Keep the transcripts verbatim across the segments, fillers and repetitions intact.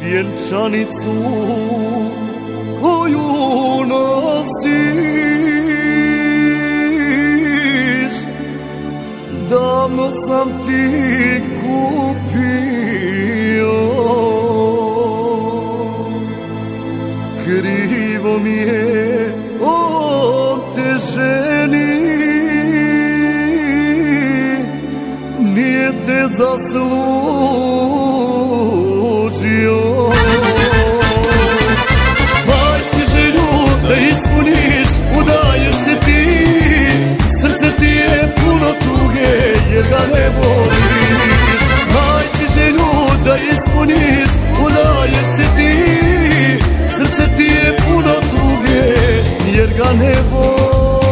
vjenčanicu koju nosiš, davno sam ti kupio. Krivo mi je on te ženi, nije te zaslužio. Majci želju da ispuniš, udaješ se ti, srce ti je puno tuge jer ga ne voliš. Majci želju da ispuniš, udaješ se ti, srce ti je puno tuge jer ga ne voliš.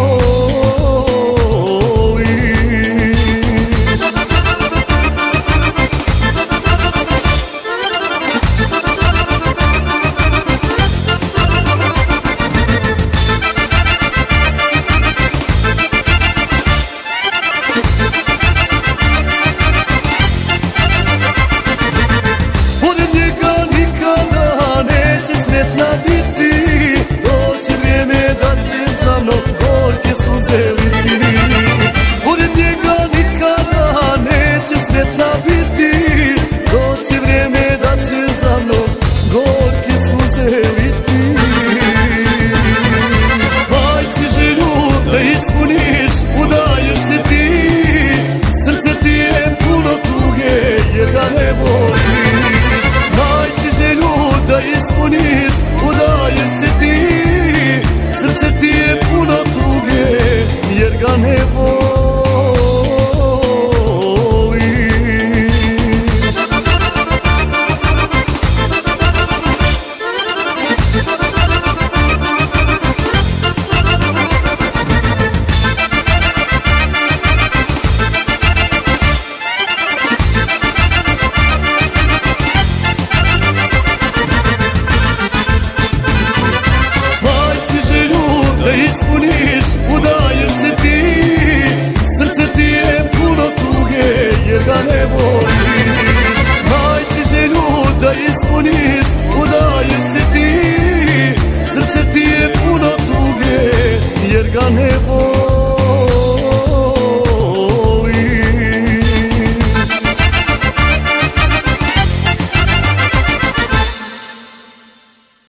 Pored njega nikada neće sretna biti, doći vrijeme da će za mnom gorke suze liti. Majci želju da ispuniš, udaješ se ti, srce ti je puno tuge jer ga ne voliš. Majci želju da ispuniš, udaješ se ti, srce ti je puno tuge jer ga ne voliš. Majci želju da ispuniš, udaješ se ti, srce ti je puno tuge jer ga ne voliš. Majci želju da ispuniš, udaješ se ti, srce ti je puno tuge jer ga ne voliš.